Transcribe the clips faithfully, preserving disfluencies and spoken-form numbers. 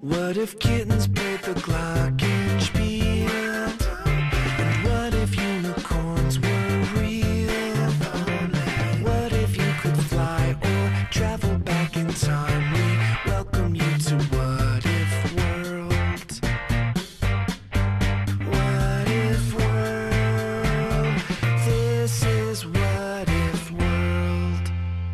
What if kittens played the glockenspiel? And what if unicorns were real? What if you could fly or travel back in time? We welcome you to What If World. What If World? This is What If World.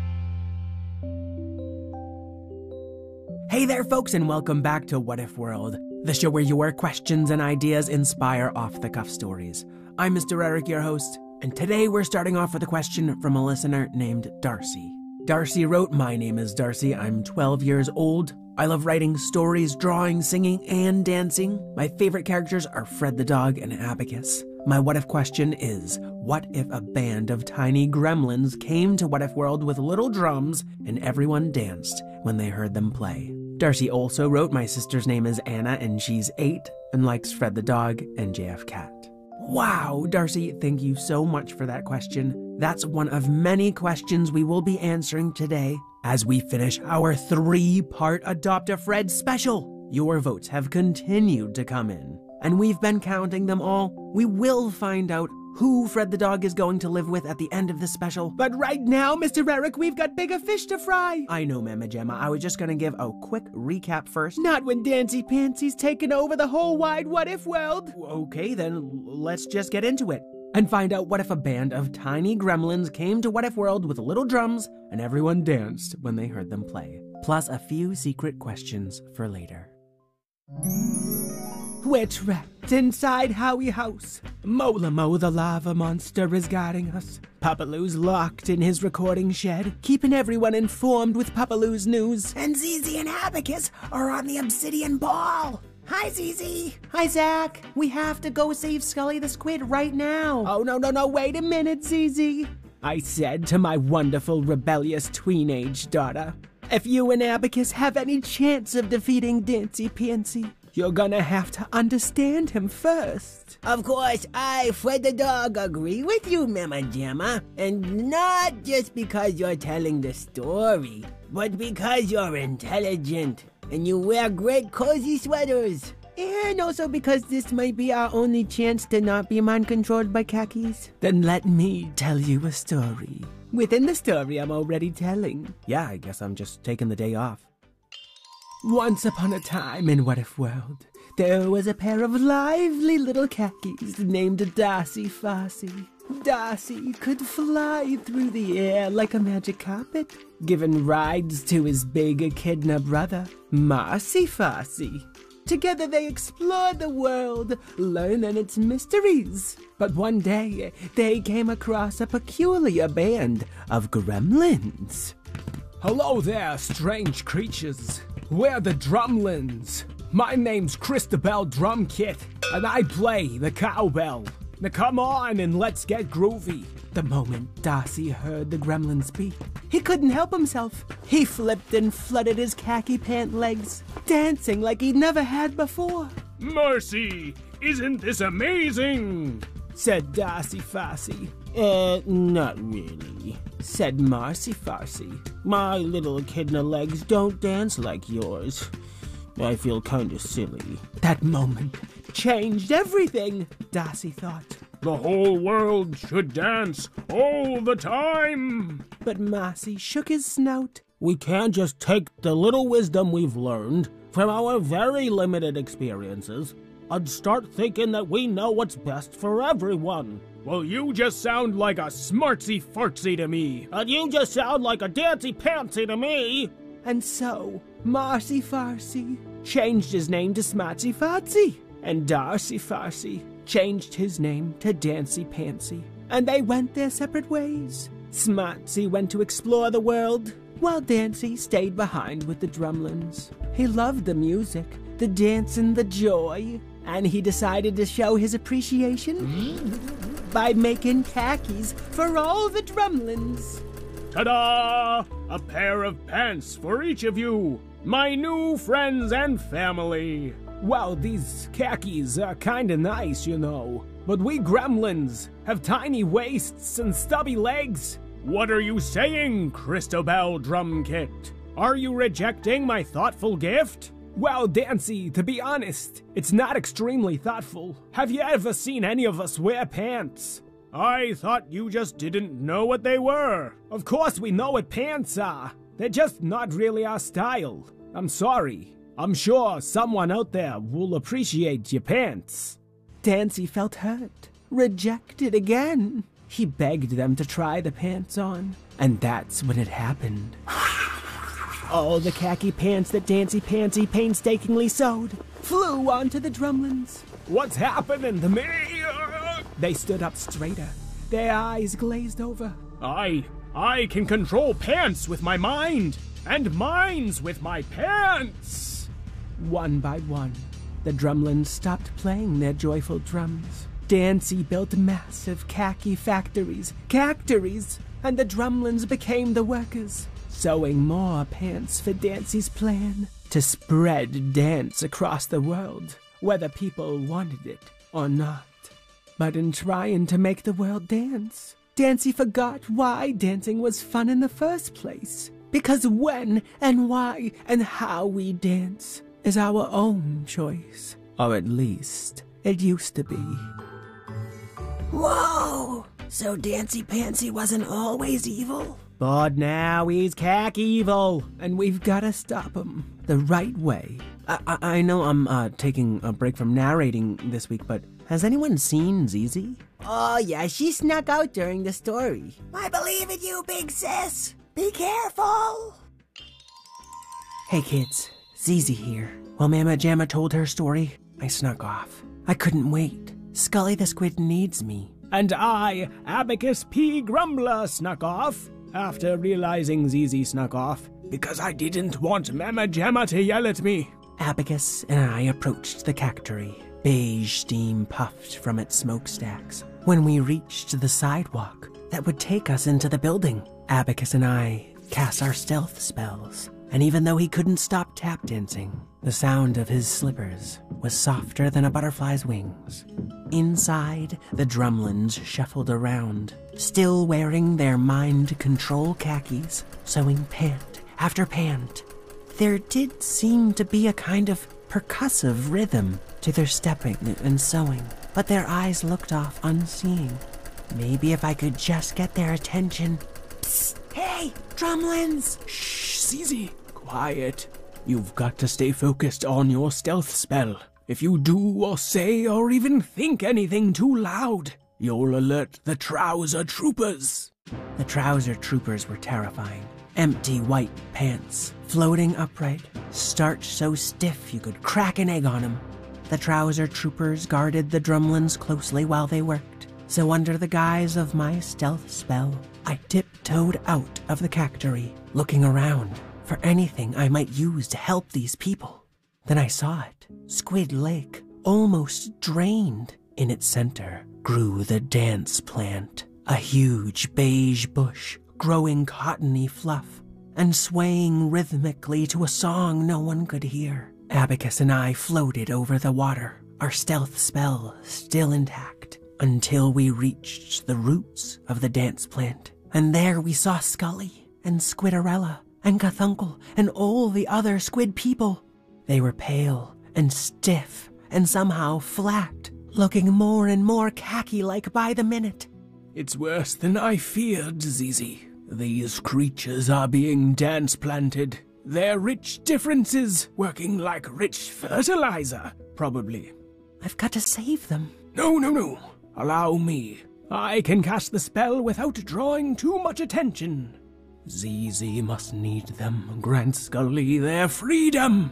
Hey there, folks, and welcome back to What If World, the show where your questions and ideas inspire off-the-cuff stories. I'm Mister Eric, your host, and today we're starting off with a question from a listener named Darcy. Darcy wrote, "My name is Darcy. I'm twelve years old. I love writing stories, drawing, singing, and dancing. My favorite characters are Fred the dog and Abacus. My what if question is, what if a band of tiny gremlins came to What If World with little drums and everyone danced when they heard them play?" Darcy also wrote, "My sister's name is Anna and she's eight and likes Fred the dog and J F Cat." Wow, Darcy, thank you so much for that question. That's one of many questions we will be answering today as we finish our three-part Adopt a Fred special. Your votes have continued to come in, and we've been counting them all. We will find out who Fred the dog is going to live with at the end of this special. But right now, Mister Eric, we've got bigger fish to fry. I know, Mama Gemma. I was just gonna give a quick recap first. Not when Dancy Pansy's taken over the whole wide What If world. Okay, then let's just get into it and find out what if a band of tiny gremlins came to What If World with little drums and everyone danced when they heard them play. Plus a few secret questions for later. We're trapped inside Howie House. Molamo, the lava monster, is guarding us. Papaloo's locked in his recording shed, keeping everyone informed with Papaloo's news. And Zizi and Abacus are on the obsidian ball. Hi, Zizi. Hi, Zach. We have to go save Scully the Squid right now. Oh, no, no, no, wait a minute, Zizi. I said to my wonderful rebellious tween-age daughter, if you and Abacus have any chance of defeating Dancy Pansy, you're gonna have to understand him first. Of course, I, Fred the dog, agree with you, Mama Gemma. And not just because you're telling the story, but because you're intelligent and you wear great cozy sweaters. And also because this might be our only chance to not be mind-controlled by khakis. Then let me tell you a story. Within the story I'm already telling. Yeah, I guess I'm just taking the day off. Once upon a time in What If World, there was a pair of lively little khakis named Darcy Farcy. Darcy could fly through the air like a magic carpet, giving rides to his big echidna brother, Marcy Farcy. Together they explored the world, learning its mysteries. But one day, they came across a peculiar band of gremlins. Hello there, strange creatures. We're the Drumlins. My name's Christabel Drumkit, and I play the cowbell. Now come on and let's get groovy. The moment Darcy heard the gremlin speak, he couldn't help himself. He flipped and fluttered his khaki pant legs, dancing like he'd never had before. Mercy, isn't this amazing? Said Darcy Farcy. Uh, not really, said Marcy Farcy. My little echidna legs don't dance like yours. I feel kinda silly. That moment changed everything, Darcy thought. The whole world should dance all the time. But Marcy shook his snout. We can't just take the little wisdom we've learned from our very limited experiences and start thinking that we know what's best for everyone. Well, you just sound like a smartsy fartsy to me. And you just sound like a dancy pantsy to me. And so, Marcy Farcy changed his name to Smartsy Fartsy. And Darcy Farcy changed his name to Dancy Pansy. And they went their separate ways. Smartsy went to explore the world, while Dancy stayed behind with the Drumlins. He loved the music, the dance, and the joy. And he decided to show his appreciation by making khakis for all the Drumlins. Ta-da! A pair of pants for each of you, my new friends and family. Well, these khakis are kinda nice, you know. But we gremlins have tiny waists and stubby legs. What are you saying, Christabel Drumkit? Are you rejecting my thoughtful gift? Well, Dancy, to be honest, it's not extremely thoughtful. Have you ever seen any of us wear pants? I thought you just didn't know what they were. Of course we know what pants are. They're just not really our style. I'm sorry. I'm sure someone out there will appreciate your pants. Dancy felt hurt, rejected again. He begged them to try the pants on, and that's when it happened. All the khaki pants that Dancy Pansy painstakingly sewed flew onto the drumlins. What's happening to me? They stood up straighter, their eyes glazed over. I, I can control pants with my mind, and minds with my pants. One by one, the drumlins stopped playing their joyful drums. Dancy built massive khaki factories, cactories, and the drumlins became the workers, sewing more pants for Dancy's plan to spread dance across the world, whether people wanted it or not. But in trying to make the world dance, Dancy forgot why dancing was fun in the first place. Because when and why and how we dance is our own choice. Or at least, it used to be. Whoa! So Dancy Pansy wasn't always evil? But now he's khaki evil, and we've gotta stop him the right way. I, I, I know I'm uh, taking a break from narrating this week, but has anyone seen Zizi? Oh yeah, she snuck out during the story. I believe in you, big sis. Be careful. Hey kids, Zizi here. While Mama Jamma told her story, I snuck off. I couldn't wait. Scully the Squid needs me. And I, Abacus P. Grumbler, snuck off after realizing Zizi snuck off because I didn't want Mama Jamma to yell at me. Abacus and I approached the cactory. Beige steam puffed from its smokestacks. When we reached the sidewalk that would take us into the building, Abacus and I cast our stealth spells. And even though he couldn't stop tap dancing, the sound of his slippers was softer than a butterfly's wings. Inside, the drumlins shuffled around, still wearing their mind control khakis, sewing pant after pant. There did seem to be a kind of percussive rhythm to their stepping and sewing, but their eyes looked off unseeing. Maybe if I could just get their attention. Psst! Hey, drumlins! Shh, Zizi, quiet. You've got to stay focused on your stealth spell. If you do or say or even think anything too loud, you'll alert the trouser troopers. The trouser troopers were terrifying. Empty white pants, floating upright, starch so stiff you could crack an egg on them. The trouser troopers guarded the drumlins closely while they worked, so under the guise of my stealth spell, I tiptoed out of the cactory, looking around for anything I might use to help these people. Then I saw it. Squid Lake, almost drained. In its center grew the dance plant, a huge beige bush growing cottony fluff and swaying rhythmically to a song no one could hear. Abacus and I floated over the water, our stealth spell still intact, until we reached the roots of the dance plant. And there we saw Scully and Squidorella and Cthulhu and all the other squid people. They were pale and stiff and somehow flat, looking more and more khaki-like by the minute. It's worse than I feared, Zizi. These creatures are being dance-planted. Their rich differences working like rich fertilizer, probably. I've got to save them. No, no, no. Allow me. I can cast the spell without drawing too much attention. Zizi must need them. Grant Scully their freedom.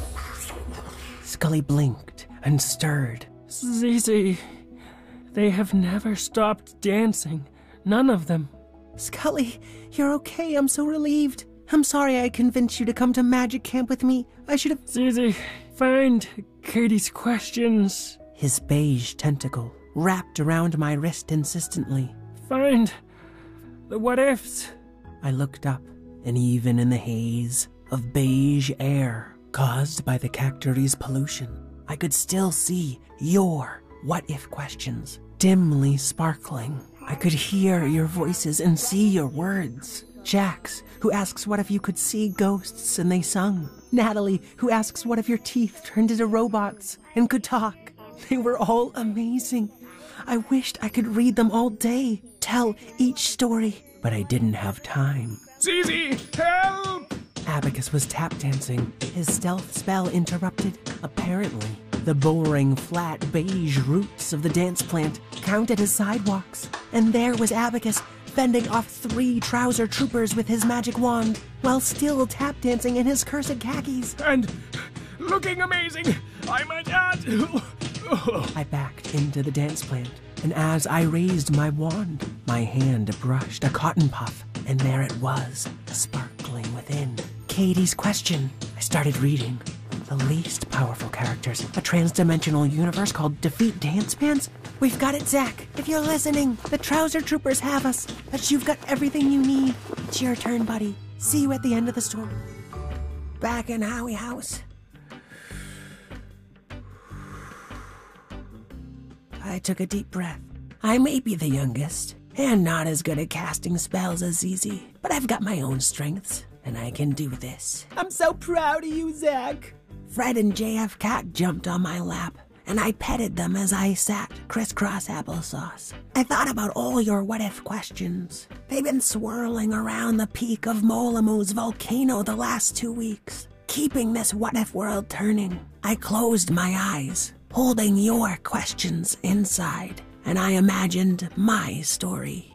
Scully blinked and stirred. Zizi, they have never stopped dancing. None of them. Scully, you're okay. I'm so relieved. I'm sorry I convinced you to come to magic camp with me. I should have... Zizi, find Katie's questions. His beige tentacle wrapped around my wrist insistently. Find the what-ifs. I looked up, and even in the haze of beige air caused by the cactory's pollution, I could still see your what-if questions dimly sparkling. I could hear your voices and see your words. Jax, who asks what if you could see ghosts and they sung. Natalie, who asks what if your teeth turned into robots and could talk. They were all amazing. I wished I could read them all day, tell each story, but I didn't have time. Zizi, help! Abacus was tap dancing, his stealth spell interrupted. Apparently, the boring, flat, beige roots of the dance plant counted as sidewalks. And there was Abacus, fending off three trouser troopers with his magic wand, while still tap dancing in his cursed khakis. And looking amazing! I'm a dad! I backed into the dance plant, and as I raised my wand, my hand brushed a cotton puff, and there it was, sparkling within. Katie's question. I started reading. The least powerful characters. A trans-dimensional universe called Defeat Dance Pants? We've got it, Zach. If you're listening, the trouser troopers have us, but you've got everything you need. It's your turn, buddy. See you at the end of the story. Back in Howie House. I took a deep breath. I may be the youngest, and not as good at casting spells as Zizi, but I've got my own strengths, and I can do this. I'm so proud of you, Zach. Fred and J F Cat jumped on my lap, and I petted them as I sat crisscross applesauce. I thought about all your what-if questions. They've been swirling around the peak of Molamu's volcano the last two weeks, keeping this what-if world turning. I closed my eyes, holding your questions inside, and I imagined my story.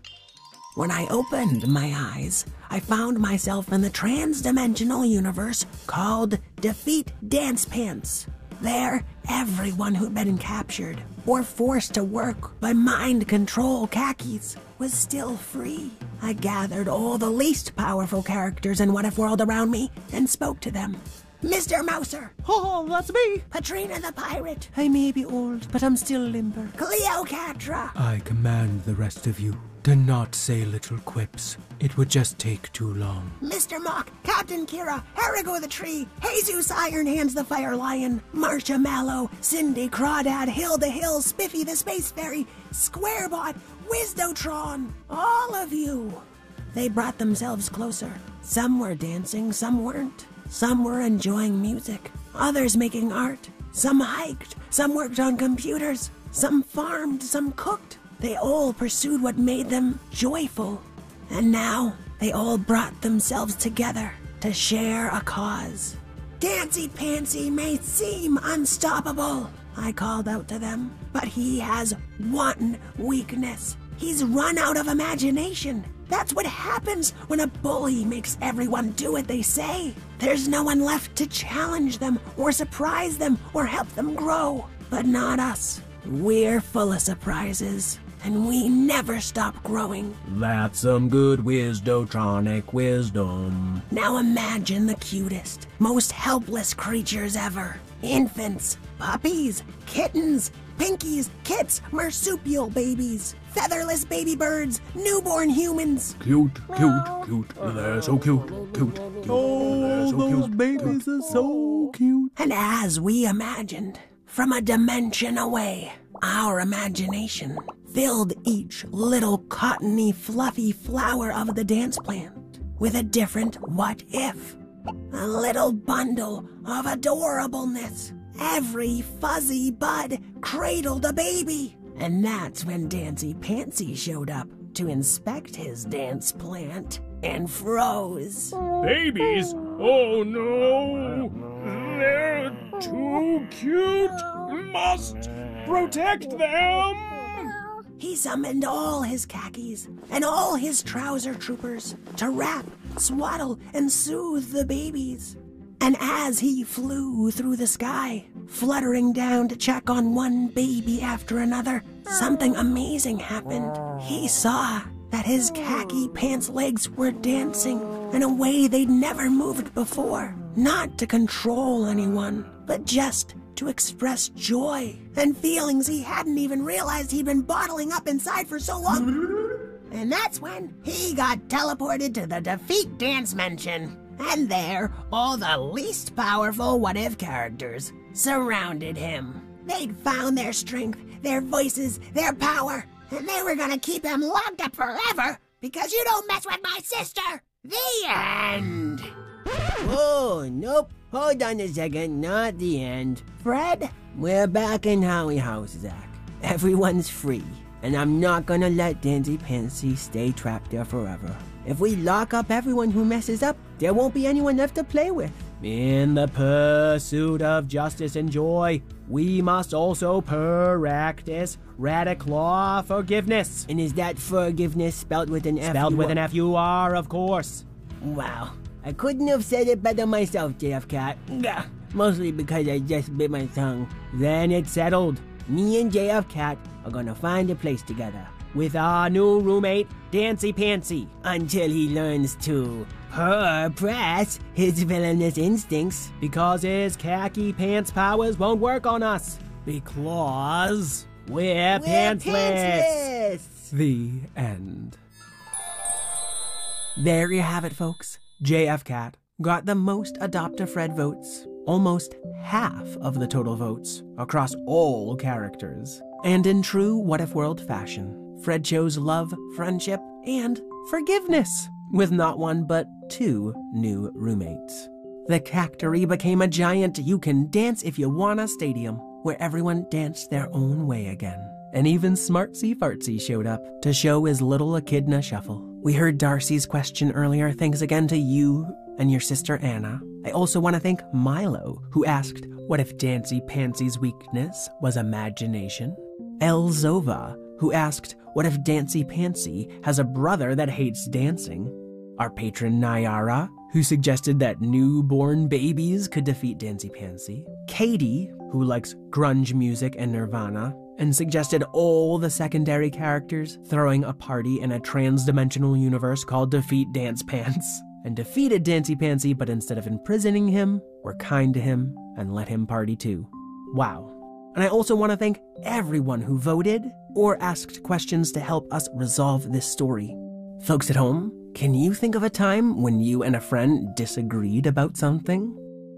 When I opened my eyes, I found myself in the trans-dimensional universe called Defeat Dance Pants. There, everyone who'd been captured or forced to work by mind control khakis was still free. I gathered all the least powerful characters in What If World around me and spoke to them. Mister Mouser. Oh, that's me. Patrina the Pirate. I may be old, but I'm still limber. Cleocatra. I command the rest of you, do not say little quips. It would just take too long. Mister Mock, Captain Kira, Erigo the Tree, Jesus Iron Hands the Fire Lion, Marcia Mallow, Cindy Crawdad, Hilda Hill, Spiffy the Space Fairy, Squarebot, Wizdotron, all of you. They brought themselves closer. Some were dancing, some weren't. Some were enjoying music, others making art. Some hiked, some worked on computers, some farmed, some cooked. They all pursued what made them joyful. And now, they all brought themselves together to share a cause. Dancy Pansy may seem unstoppable, I called out to them, but he has one weakness. He's run out of imagination. That's what happens when a bully makes everyone do what they say. There's no one left to challenge them or surprise them or help them grow. But not us. We're full of surprises, and we never stop growing. That's some good Wizdotronic wisdom. Now imagine the cutest, most helpless creatures ever. Infants, puppies, kittens, pinkies, kits, marsupial babies, featherless baby birds, newborn humans. Cute, cute, cute. They're so cute, cute, cute. Oh, They're so those cute, babies cute. are so cute. And as we imagined, from a dimension away, our imagination filled each little cottony, fluffy flower of the dance plant with a different what if. A little bundle of adorableness. Every fuzzy bud cradled a baby. And that's when Dancy Pansy showed up to inspect his dance plant and froze. Babies? Oh no! They're too cute! Must protect them! He summoned all his khakis and all his trouser troopers to wrap, swaddle, and soothe the babies. And as he flew through the sky, fluttering down to check on one baby after another, something amazing happened. He saw that his khaki pants legs were dancing in a way they'd never moved before. Not to control anyone, but just to express joy and feelings he hadn't even realized he'd been bottling up inside for so long. And that's when he got teleported to the Defeat Dance Mansion. And there, all the least powerful what-if characters surrounded him. They'd found their strength, their voices, their power, and they were gonna keep him locked up forever because you don't mess with my sister. The end. Oh, nope. Hold on a second, not the end. Fred, we're back in Howie House, Zach. Everyone's free, and I'm not gonna let Dancy Pansy stay trapped there forever. If we lock up everyone who messes up, there won't be anyone left to play with. In the pursuit of justice and joy, we must also practice radical forgiveness. And is that forgiveness spelled with an F? Spelled with an F U R, of course. Wow. I couldn't have said it better myself, J F Cat. Gah. Mostly because I just bit my tongue. Then it's settled. Me and J F Cat are gonna find a place together. With our new roommate, Dancy Pansy. Until he learns to suppress his villainous instincts. Because his khaki pants powers won't work on us. Because we're, we're pantsless. pantsless. The end. There you have it, folks. J F Cat got the most Adopt-a-Fred votes, almost half of the total votes, across all characters. And in true What If World fashion, Fred chose love, friendship, and forgiveness, with not one but two new roommates. The Cactory became a giant you can dance if you wanna stadium, where everyone danced their own way again. And even Smartsy Fartsy showed up to show his little echidna shuffle. We heard Darcy's question earlier. Thanks again to you and your sister Anna. I also want to thank Milo, who asked, what if Dancy Pansy's weakness was imagination? Elzova, who asked, what if Dancy Pansy has a brother that hates dancing? Our patron Nyara, who suggested that newborn babies could defeat Dancy Pansy. Katie, who likes grunge music and Nirvana, and suggested all the secondary characters throwing a party in a trans-dimensional universe called Defeat Dance Pants, and defeated Dancy Pansy, but instead of imprisoning him, were kind to him and let him party too. Wow. And I also want to thank everyone who voted or asked questions to help us resolve this story. Folks at home, can you think of a time when you and a friend disagreed about something?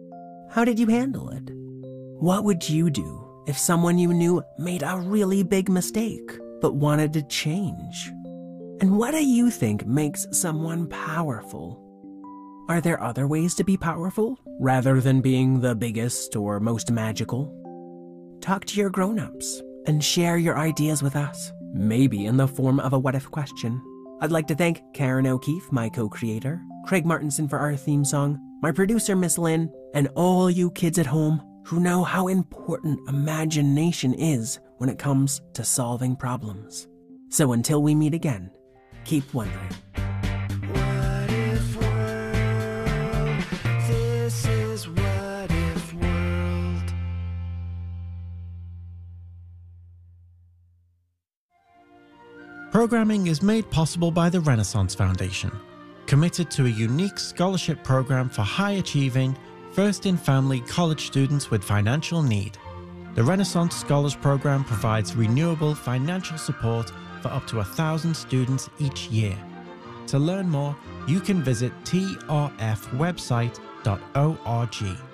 How did you handle it? What would you do if someone you knew made a really big mistake but wanted to change? And what do you think makes someone powerful? Are there other ways to be powerful rather than being the biggest or most magical? Talk to your grown-ups and share your ideas with us, maybe in the form of a what-if question. I'd like to thank Karen O'Keefe, my co-creator, Craig Martinson for our theme song, my producer Miss Lynn, and all you kids at home who know how important imagination is when it comes to solving problems. So until we meet again, keep wondering. What if world? This is What If World. Programming is made possible by the Renaissance Foundation, committed to a unique scholarship program for high-achieving, first-in-family college students with financial need. The Renaissance Scholars Program provides renewable financial support for up to a thousand students each year. To learn more, you can visit T R F website dot org.